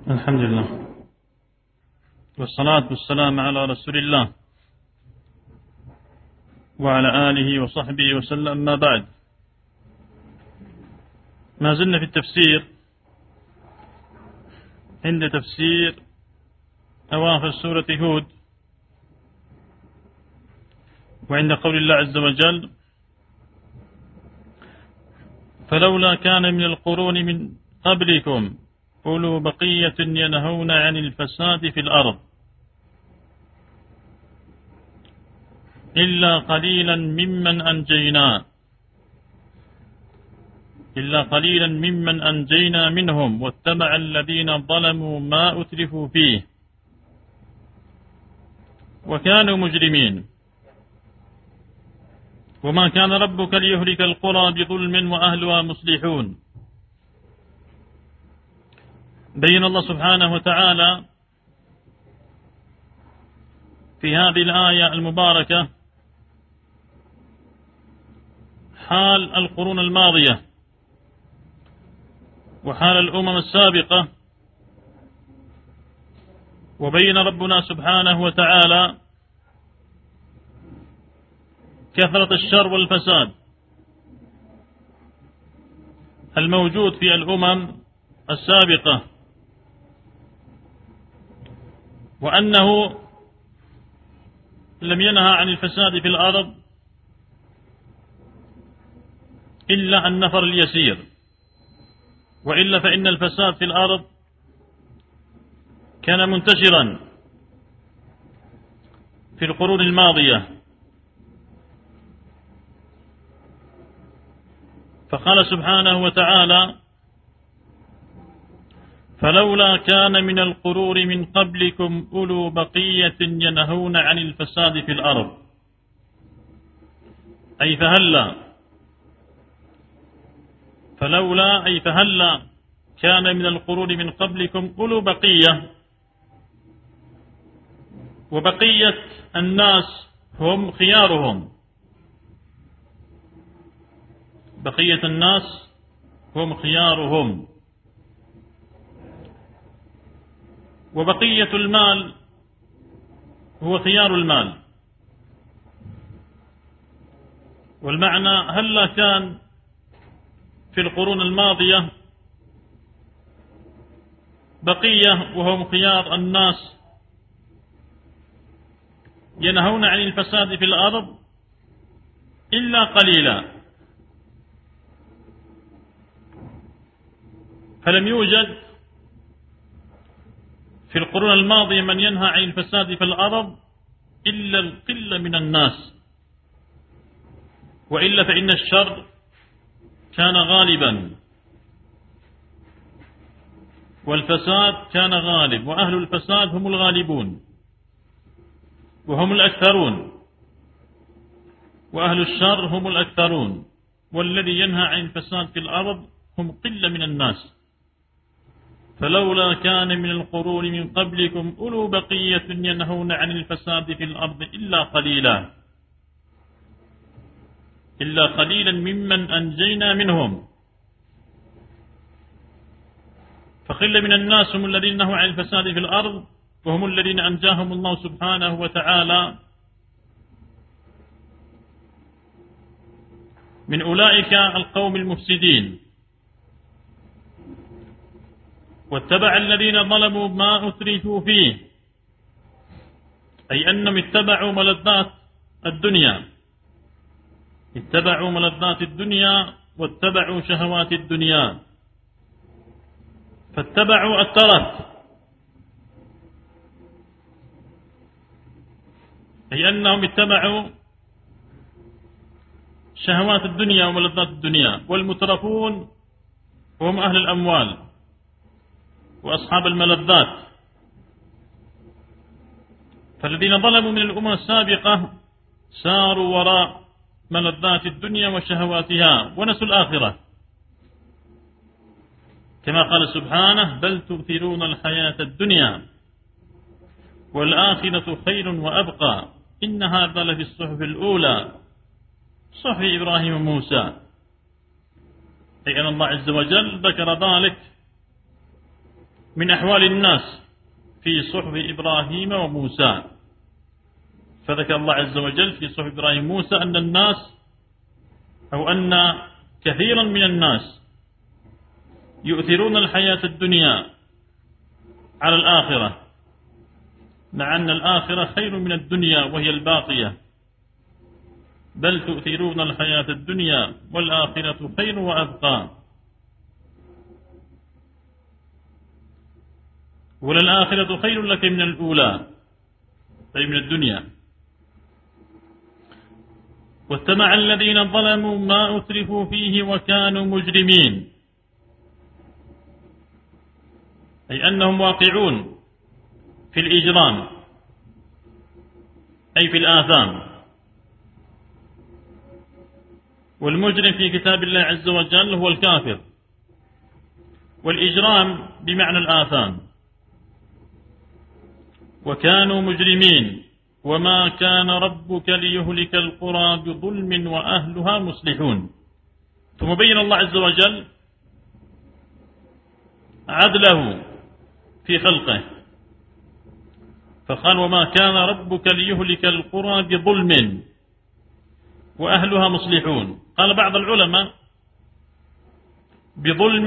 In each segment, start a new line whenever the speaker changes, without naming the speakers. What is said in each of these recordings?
الحمد لله والصلاة والسلام على رسول الله وعلى آله وصحبه وسلم. ما بعد، ما زلنا في التفسير عند تفسير أواخر سورة هود، وعند قول الله عز وجل: فلولا كان من القرون من قبلكم أولو بقية ينهون عن الفساد في الأرض إلا قليلا ممن أنجينا منهم واتبع الذين ظلموا ما أترفوا فيه وكانوا مجرمين وما كان ربك ليهلك القرى بظلم وأهلها مصلحون. بين الله سبحانه وتعالى في هذه الآية المباركة حال القرون الماضية وحال الأمم السابقة، وبين ربنا سبحانه وتعالى كثرة الشر والفساد الموجود في الأمم السابقة، وأنه لم ينهى عن الفساد في الأرض إلا النفر اليسير، وإلا فإن الفساد في الأرض كان منتشرا في القرون الماضية. فقال سبحانه وتعالى: فلولا كان من القرون من قبلكم أولو بقية ينهون عن الفساد في الأرض، أي فهلا كان من القرون من قبلكم أولو بقية، وبقية الناس هم خيارهم، بقية الناس هم خيارهم، وبقية المال هو خيار المال. والمعنى هلا كان في القرون الماضية بقية وهم خيار الناس ينهون عن الفساد في الأرض إلا قليلا، فلم يوجد في القرون الماضية من ينهى عن الفساد في الأرض إلا القلة من الناس، وإلا فإن الشر كان غالبا والفساد كان غالب، وأهل الفساد هم الغالبون وهم الأكثرون، وأهل الشر هم الأكثرون، والذي ينهى عن الفساد في الأرض هم قلة من الناس. فلولا كان من القرون من قبلكم أولو بقية ينهون عن الفساد في الأرض إلا قليلا ممن أنجينا منهم. فقلة من الناس هم الذين نهوا عن الفساد في الأرض، وهم الذين أنجاهم الله سبحانه وتعالى من أولئك القوم المفسدين. واتبع الذين ظلموا ما أترفوا فيه، أي أنهم اتبعوا ملذات الدنيا واتبعوا شهوات الدنيا، فاتبعوا الترف، أي أنهم اتبعوا شهوات الدنيا وملذات الدنيا. والمترفون هم أهل الأموال وأصحاب الملذات. فالذين ظلموا من الأمم السابقة ساروا وراء ملذات الدنيا وشهواتها ونسوا الآخرة، كما قال سبحانه: بل تؤثرون الحياة الدنيا والآخرة خير وأبقى إن هذا لفي الصحف الأولى صحف إبراهيم وموسى. أي أن الله عز وجل ذكر ذلك من أحوال الناس في صحف إبراهيم وموسى. فذكر الله عز وجل في صحف إبراهيم وموسى أن الناس أو أن كثيرا من الناس يؤثرون الحياة الدنيا على الآخرة، مع أن الآخرة خير من الدنيا وهي الباقية، بل تؤثرون الحياة الدنيا والآخرة خير وأبقى. وللآخرة خير لك من الأولى، أي من الدنيا. واتبع الذين ظلموا ما أترفوا فيه وكانوا مجرمين، أي أنهم واقعون في الإجرام، أي في الآثام. والمجرم في كتاب الله عز وجل هو الكافر، والإجرام بمعنى الآثام. وكانوا مجرمين وما كان ربك ليهلك القرى بظلم وأهلها مصلحون. ثم بين الله عز وجل عدله في خلقه فقال وما كان ربك ليهلك القرى بظلم وأهلها مصلحون. قال بعض العلماء بظلم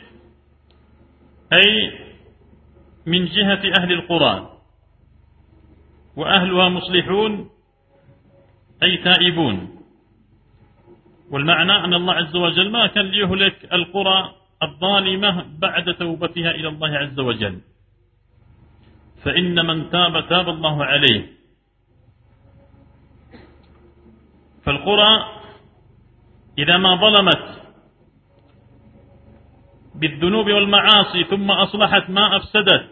أي من جهة أهل القرى، وأهلها مصلحون أي تائبون. والمعنى أن الله عز وجل ما كان ليهلك القرى الظالمة بعد توبتها إلى الله عز وجل، فإن من تاب تاب الله عليه. فالقرى إذا ما ظلمت بالذنوب والمعاصي ثم أصلحت ما أفسدت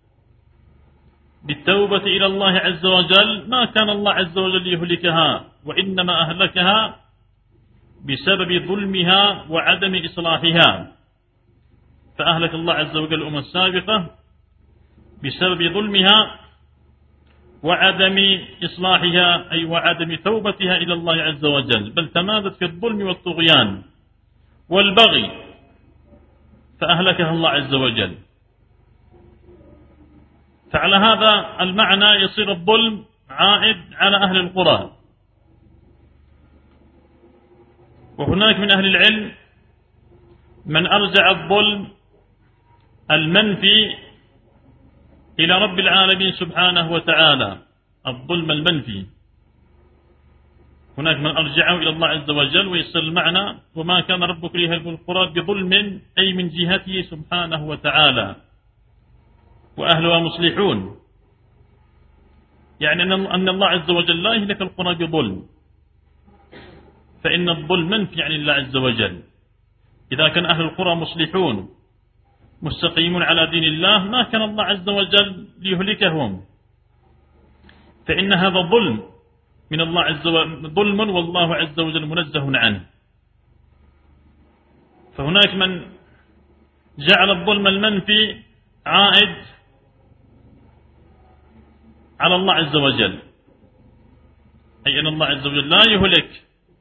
بالتوبة إلى الله عز وجل، ما كان الله عز وجل يهلكها، وإنما أهلكها بسبب ظلمها وعدم إصلاحها. فأهلك الله عز وجل الأمم السابقة بسبب ظلمها وعدم إصلاحها، أي وعدم توبتها إلى الله عز وجل، بل تمادت في الظلم والطغيان والبغي فأهلكها الله عز وجل. فعلى هذا المعنى يصير الظلم عائد على أهل القرى. وهناك من أهل العلم من أرجع الظلم المنفي إلى رب العالمين سبحانه وتعالى، الظلم المنفي. هناك من أرجعه إلى الله عز وجل ويصير المعنى وما كان ربك ليهلك القرى بظلم أي من جهته سبحانه وتعالى وأهلها مصلحون، يعني أن الله عز وجل لا يهلك القرى بظلم، فإن الظلم منفي عن الله عز وجل. إذا كان أهل القرى مصلحون مستقيمون على دين الله ما كان الله عز وجل ليهلكهم، فإن هذا ظلم من الله عز وجل، ظلم والله عز وجل منزه عنه. فهناك من جعل الظلم المنفي عائد على الله عز وجل، أي أن الله عز وجل لا يهلك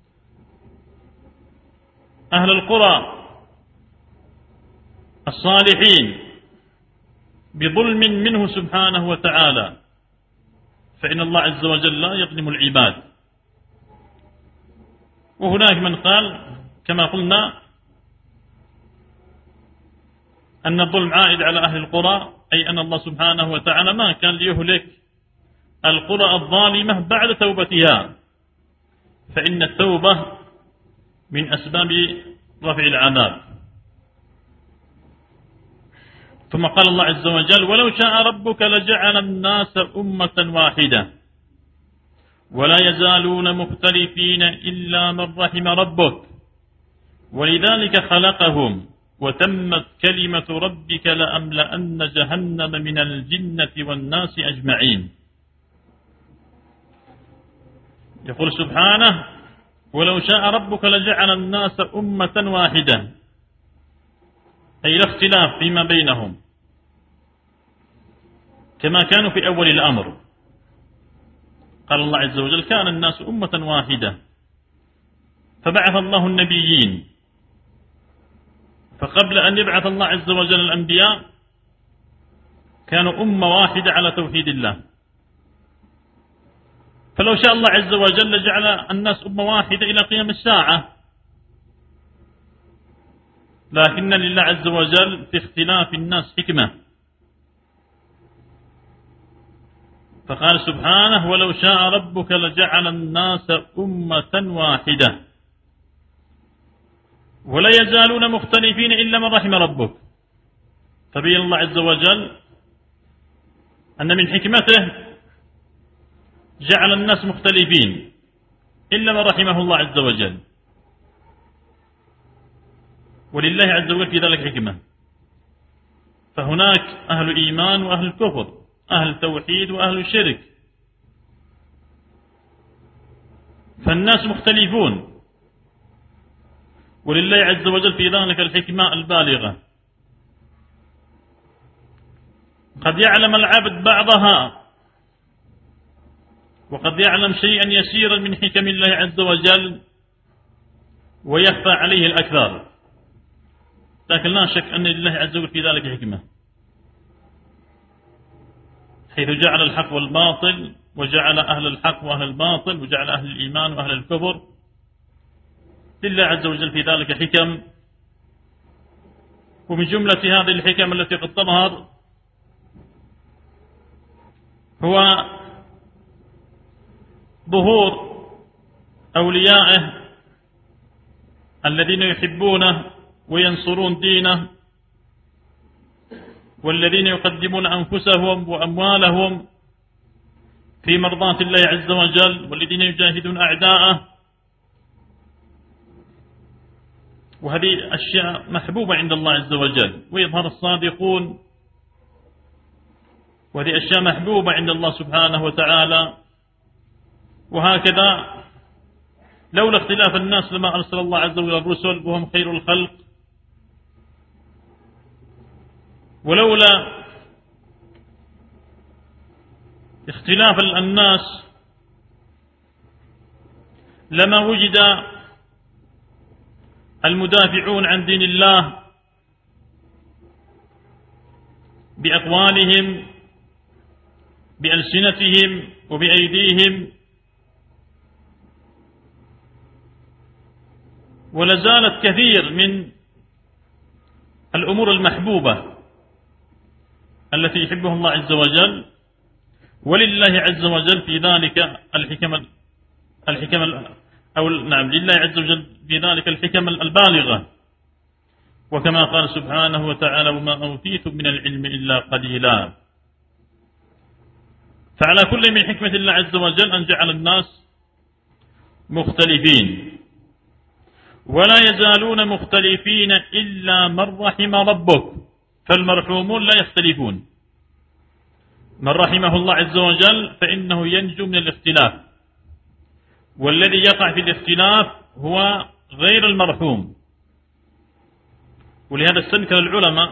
أهل القرى الصالحين بظلم منه سبحانه وتعالى، فإن الله عز وجل لا يظلم العباد. وهناك من قال كما قلنا أن الظلم عائد على أهل القرى، أي أن الله سبحانه وتعالى ما كان ليهلك القرى الظالمة بعد توبتها، فإن التوبة من أسباب رفع العذاب. ثم قال الله عز وجل ولو شاء ربك لجعل الناس أمة واحدة ولا يزالون مختلفين إلا من رحم ربك ولذلك خلقهم وتمت كلمة ربك لأملأن جهنم من الجنة والناس أجمعين. يقول سبحانه ولو شاء ربك لجعل الناس أمة واحدة، أي لا اختلاف فيما بينهم كما كانوا في أول الأمر. قال الله عز وجل كان الناس أمة واحدة فبعث الله النبيين، فقبل أن يبعث الله عز وجل الأنبياء كانوا أمة واحدة على توحيد الله. فلو شاء الله عز وجل جعل الناس أمة واحدة إلى قيام الساعة، لكن لله عز وجل في اختلاف الناس حكمة. فقال سبحانه: ولو شاء ربك لجعل الناس أمة واحدة ولا يزالون مختلفين إلا من رحم ربك. فبين الله عز وجل أن من حكمته جعل الناس مختلفين إلا من رحمه الله عز وجل، ولله عز وجل في ذلك حكمة. فهناك أهل إيمان وأهل كفر، أهل توحيد وأهل شرك، فالناس مختلفون، ولله عز وجل في ذلك الحكمة البالغة. قد يعلم العبد بعضها، وقد يعلم شيئا يسيرا من حكم الله عز وجل ويخفى عليه الأكثر، لكن لا شك أن لله عز وجل في ذلك حكمة، حيث جعل الحق والباطل، وجعل أهل الحق وأهل الباطل، وجعل أهل الإيمان وأهل الكفر. لله عز وجل في ذلك حكم. ومن جملة هذه الحكم التي قد تظهر هو ظهور أوليائه الذين يحبونه وينصرون دينه، والذين يقدمون أنفسهم وأموالهم في مرضاة الله عز وجل، والذين يجاهدون أعداءه. وهذه أشياء محبوبة عند الله عز وجل، ويظهر الصادقون، وهذه أشياء محبوبة عند الله سبحانه وتعالى. وهكذا لولا اختلاف الناس لما أرسل الله عز وجل الرسل وهم خير الخلق، ولولا اختلاف الناس لما وجد المدافعون عن دين الله بأقوالهم بألسنتهم وبأيديهم، ولازالت كثير من الأمور المحبوبة التي يحبها الله عز وجل، ولله عز وجل في ذلك لله عز وجل في ذلك الحكم البالغة. وكما قال سبحانه وتعالى: وما أوتيتم من العلم إلا قليلا. فعلى كل من حكمة الله عز وجل أن جعل الناس مختلفين، ولا يزالون مختلفين إلا من رحم ربك. فالمرحومون لا يختلفون، من رحمه الله عز وجل فإنه ينجو من الاختلاف، والذي يقع في الاختلاف هو غير المرحوم. ولهذا استنكر العلماء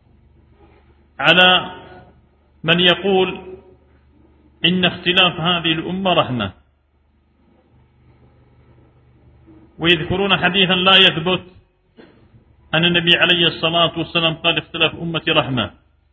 على من يقول إن اختلاف هذه الأمة رحمة، ويذكرون حديثا لا يثبت أن النبي عليه الصلاة والسلام قال: اختلاف أمتي رحمة.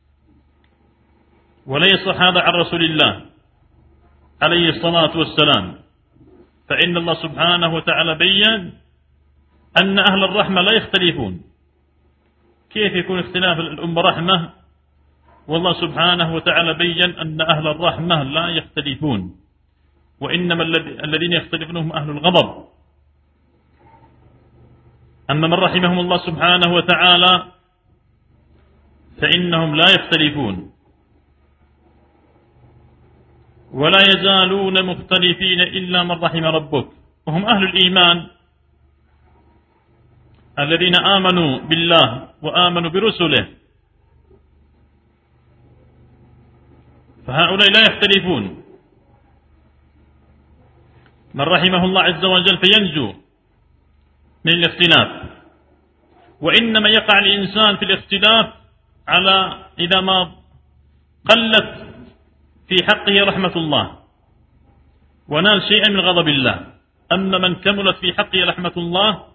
وليس هذا عن رسول الله عليه الصلاة والسلام، فإن الله سبحانه وتعالى بيّن أن أهل الرحمة لا يختلفون. كيف يكون اختلاف الأمة رحمة والله سبحانه وتعالى بيّن أن أهل الرحمة لا يختلفون، وإنما الذين يختلفون هم أهل الغضب. أما من رحمهم الله سبحانه وتعالى فإنهم لا يختلفون. ولا يزالون مختلفين إلا من رحم ربك، وهم أهل الإيمان الذين آمنوا بالله وآمنوا برسله، فهؤلاء لا يختلفون. من رحمه الله عز وجل فينجو من الاختلاف. وإنما يقع الإنسان في الاختلاف على إذا ما قلت في حقه رحمة الله ونال شيئا من غضب الله. أما من كملت في حقه رحمة الله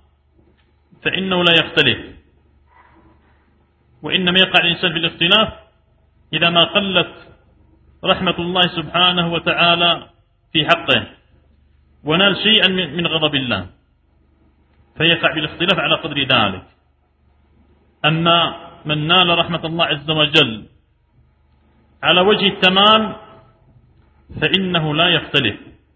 فإنه لا يختلف. وإنما يقع الإنسان في الاختلاف إذا ما قلت رحمة الله سبحانه وتعالى في حقه ونال شيئا من غضب الله فيقع بالاختلاف على قدر ذلك. أما من نال رحمة الله عز وجل على وجه التمام فإنه لا يختلف.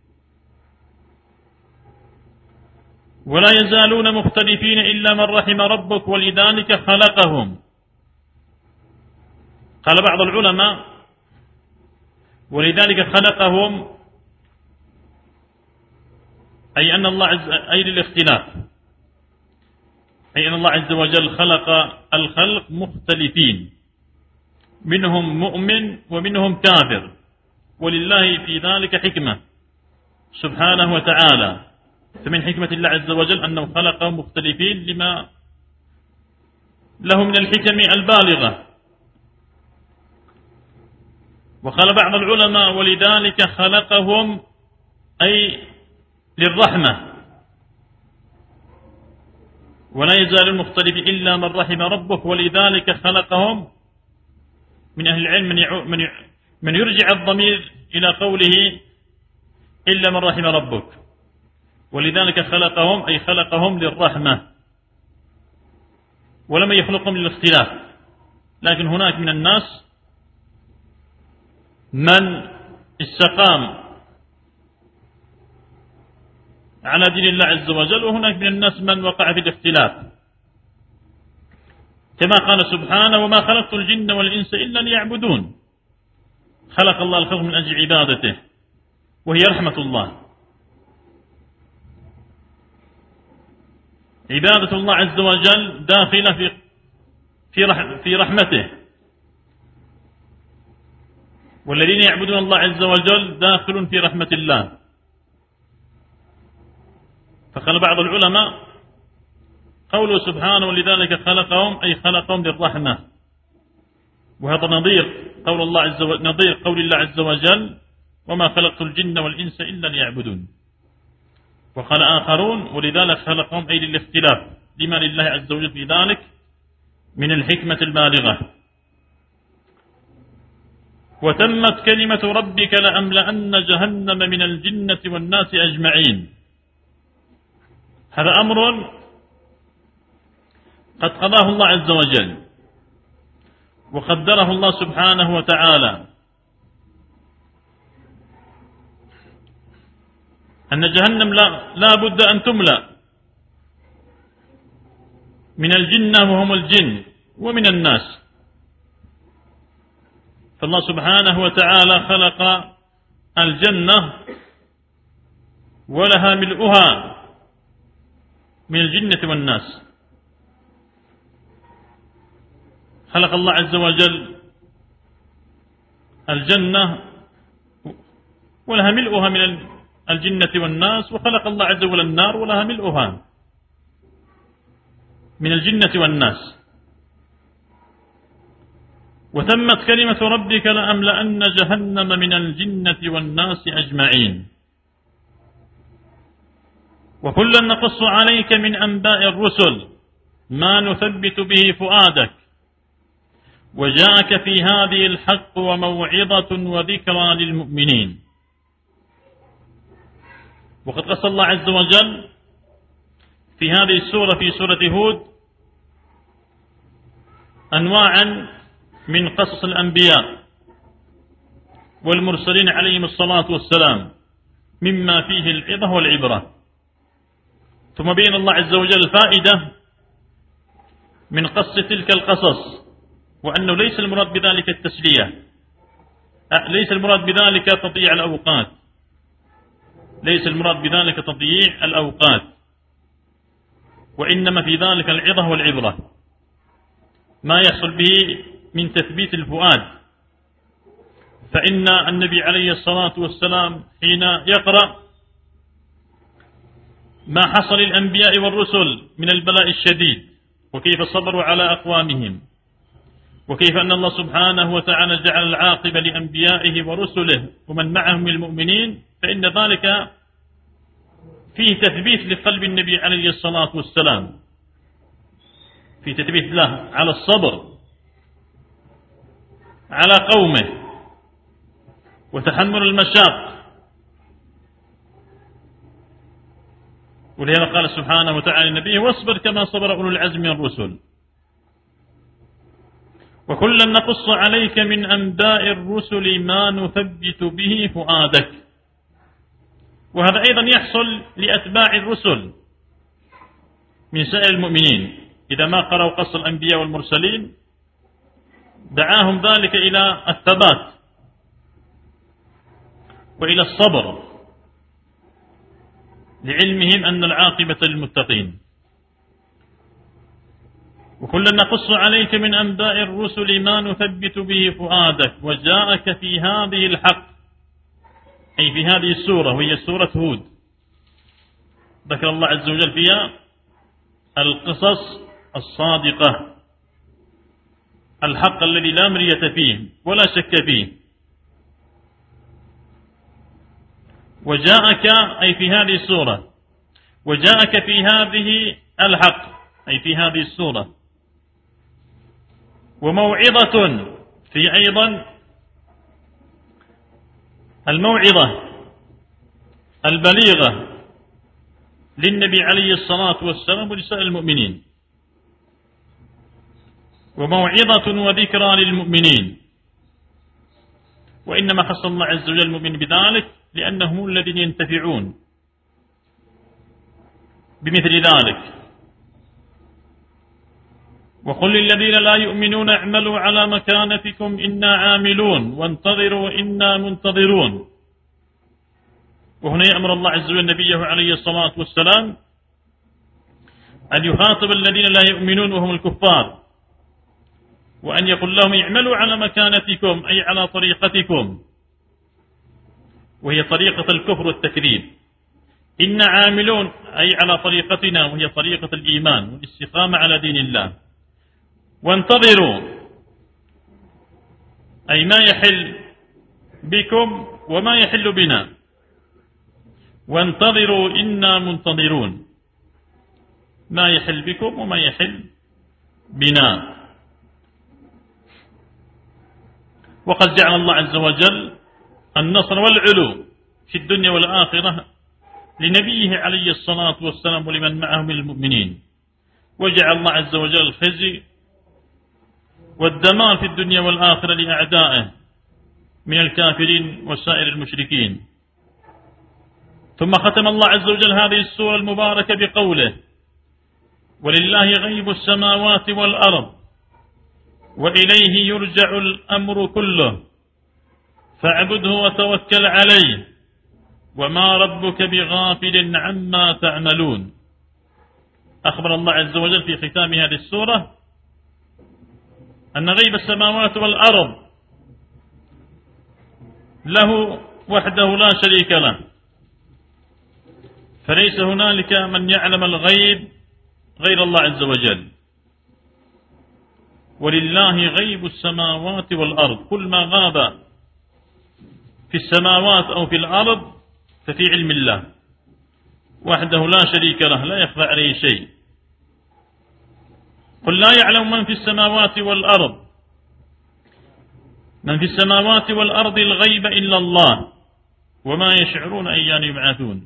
ولا يزالون مختلفين إلا من رحم ربك ولذلك خلقهم. قال بعض العلماء ولذلك خلقهم أي أن الله أي للاختلاف، أي أن الله عز وجل خلق الخلق مختلفين، منهم مؤمن ومنهم كافر، ولله في ذلك حكمة سبحانه وتعالى. فمن حكمة الله عز وجل أنه خلقهم مختلفين لما له من الحكم البالغة. وقال بعض العلماء ولذلك خلقهم أي للرحمة. ولا يزال المختلف إلا من رحم ربك ولذلك خلقهم. من أهل العلم من يرجع الضمير إلى قوله إلا من رحم ربك، ولذلك خلقهم أي خلقهم للرحمة ولم يخلقهم للاختلاف. لكن هناك من الناس من استقام على دين الله عز وجل، وهناك من الناس من وقع في الاختلاف، كما قال سبحانه وما خلقت الجن والإنس إلا ليعبدون. خلق الله الخلق من أجل عبادته وهي رحمة الله. عبادة الله عز وجل داخلة في رحمته، والذين يعبدون الله عز وجل داخل في رحمة الله. فقال بعض العلماء قوله سبحانه ولذلك خلقهم أي خلقهم للرحمة، وهذا نظير قول الله عز وجل وما خلقت الجن والإنس إلا ليعبدون. وقال آخرون ولذلك خلقهم أي للاختلاف لما لله عز وجل في ذلك من الحكمة البالغة. وتمت كلمة ربك لأملأن جهنم من الجنة والناس أجمعين. هذا أمر قد قضاه الله عز وجل وقدره الله سبحانه وتعالى، أن جهنم لا بد أن تملأ من الجنة وهم الجن ومن الناس. فالله سبحانه وتعالى خلق الجنة ولها ملؤها من الجنة والناس. خلق الله عز وجل الجنة ولها ملؤها من الجنة والناس، وخلق الله عز وجل النار ولها ملؤها من الجنة والناس. وتمت كلمة ربك لأملأن جهنم من الجنة والناس أجمعين. وكلا نقص عليك من أنباء الرسل ما نثبت به فؤادك وجاءك في هذه الحق وموعظة وذكرى للمؤمنين. وقد قص الله عز وجل في هذه السورة في سورة هود أنواعا من قصص الأنبياء والمرسلين عليهم الصلاة والسلام مما فيه العظة والعبرة. ثم بين الله عز وجل الفائدة من قص تلك القصص، وأنه ليس المراد بذلك التسلية، ليس المراد بذلك تضييع الأوقات، ليس المراد بذلك تضييع الأوقات، وإنما في ذلك العظة والعبرة ما يحصل به من تثبيت الفؤاد. فإن النبي عليه الصلاة والسلام حين يقرأ ما حصل للأنبياء والرسل من البلاء الشديد وكيف صبروا على أقوامهم، وكيف أن الله سبحانه وتعالى جعل العاقبة لأنبيائه ورسله ومن معهم من المؤمنين، فإن ذلك فيه تثبيت لقلب النبي عليه الصلاة والسلام، في تثبيت له على الصبر على قومه وتحمل المشاق. ولهذا قال سبحانه وتعالى لنبيه: واصبر كما صبر أولو العزم من الرسل وكلا نقص عليك من أنباء الرسل ما نثبت به فؤادك. وهذا أيضا يحصل لأتباع الرسل من سائر المؤمنين، إذا ما قرأوا قصة الأنبياء والمرسلين دعاهم ذلك إلى الثبات وإلى الصبر، لعلمهم أن العاقبة للمتقين. وكلا نقص عليك من أنباء الرسل ما نثبت به فؤادك وجاءك في هذه الحق، أي في هذه السورة وهي سورة هود، ذكر الله عز وجل فيها القصص الصادقة، الحق الذي لا مرية فيه ولا شك فيه. وجاءك أي في هذه السورة، وجاءك في هذه الحق أي في هذه السورة، وموعظة في أيضا الموعظة البليغة للنبي عليه الصلاة والسلام ولسائر المؤمنين، وموعظة وذكرى للمؤمنين. وإنما خص الله عز وجل المؤمن بذلك لأنهم الذين ينتفعون بمثل ذلك. وقل للذين لا يؤمنون اعملوا على مكانتكم إنا عاملون وانتظروا إنا منتظرون. وهنا يأمر الله عز وجل نبيه عليه الصلاة والسلام أن يخاطب الذين لا يؤمنون وهم الكفار، وأن يقول لهم اعملوا على مكانتكم أي على طريقتكم، وهي طريقة الكفر والتكذيب. إنا عاملون أي على طريقتنا وهي طريقة الإيمان والاستقامة على دين الله. وانتظروا أي ما يحل بكم وما يحل بنا. وانتظروا إنا منتظرون، ما يحل بكم وما يحل بنا. وقد جعل الله عز وجل النصر والعلو في الدنيا والآخرة لنبيه عليه الصلاة والسلام ولمن معه من المؤمنين، وجعل الله عز وجل الخزي والدمار في الدنيا والآخرة لأعدائه من الكافرين وسائر المشركين. ثم ختم الله عز وجل هذه السورة المباركة بقوله: ولله غيب السماوات والأرض وإليه يرجع الأمر كله فاعبده وتوكل عليه وما ربك بغافل عما تعملون. أخبر الله عز وجل في ختام هذه السورة أن غيب السماوات والأرض له وحده لا شريك له، فليس هنالك من يعلم الغيب غير الله عز وجل. ولله غيب السماوات والأرض، كل ما غاب في السماوات أو في الأرض ففي علم الله وحده لا شريك له، لا يخفى عليه شيء. قل لا يعلم من في السماوات والأرض، من في السماوات والأرض الغيب إلا الله وما يشعرون أيان يبعثون.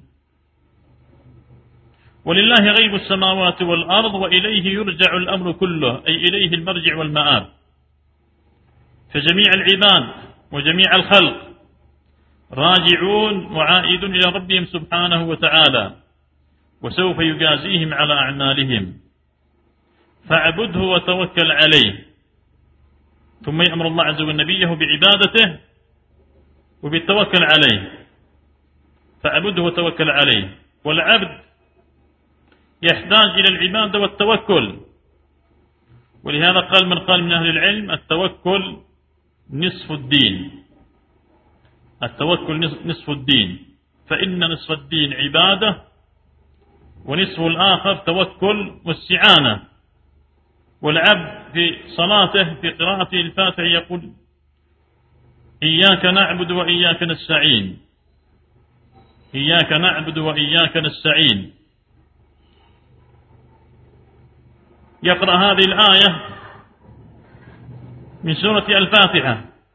ولله غيب السماوات والأرض وإليه يرجع الأمر كله، أي إليه المرجع والمآب. فجميع العباد وجميع الخلق راجعون وعائدون إلى ربهم سبحانه وتعالى، وسوف يجازيهم على أعمالهم، فاعبده وتوكل عليه. ثم يأمر الله عز وجل نبيه بعبادته وبالتوكل عليه، فاعبده وتوكل عليه. والعبد يحتاج إلى العبادة والتوكل، ولهذا قال من قال من أهل العلم: التوكل نصف الدين. التوكل نصف الدين، فإن نصف الدين عبادة ونصف الآخر توكل واستعانة. والعبد في صلاته في قراءته الفاتحة يقول: إياك نعبد وإياك نستعين، إياك نعبد وإياك نستعين. يقرأ هذه الآية من سورة الفاتحة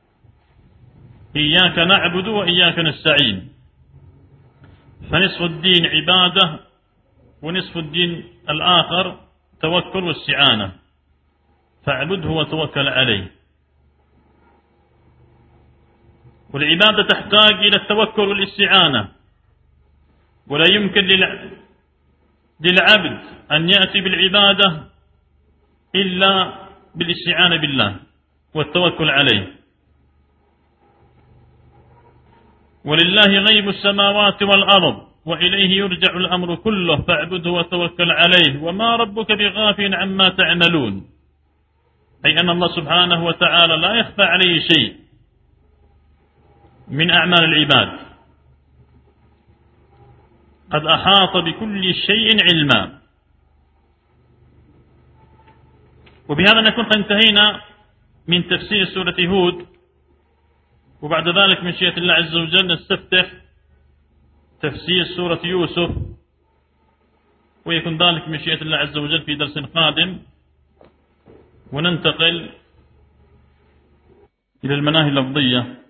إياك نعبد وإياك نستعين، فنصف الدين عبادة ونصف الدين الآخر توكل واستعانة، فاعبده وتوكل عليه. والعبادة تحتاج إلى التوكل والاستعانة، ولا يمكن للعبد أن يأتي بالعبادة إلا بالاستعانة بالله والتوكل عليه. ولله غيب السماوات والأرض وإليه يرجع الأمر كله فاعبده وتوكل عليه وما ربك بغافل عما تعملون، أي أن الله سبحانه وتعالى لا يخفى عليه شيء من أعمال العباد، قد أحاط بكل شيء علما. وبهذا نكون قد انتهينا من تفسير سورة هود، وبعد ذلك من مشيئة الله عز وجل نستفتح تفسير سورة يوسف، ويكون ذلك من مشيئة الله عز وجل في درس قادم، وننتقل إلى المناهي اللفظية.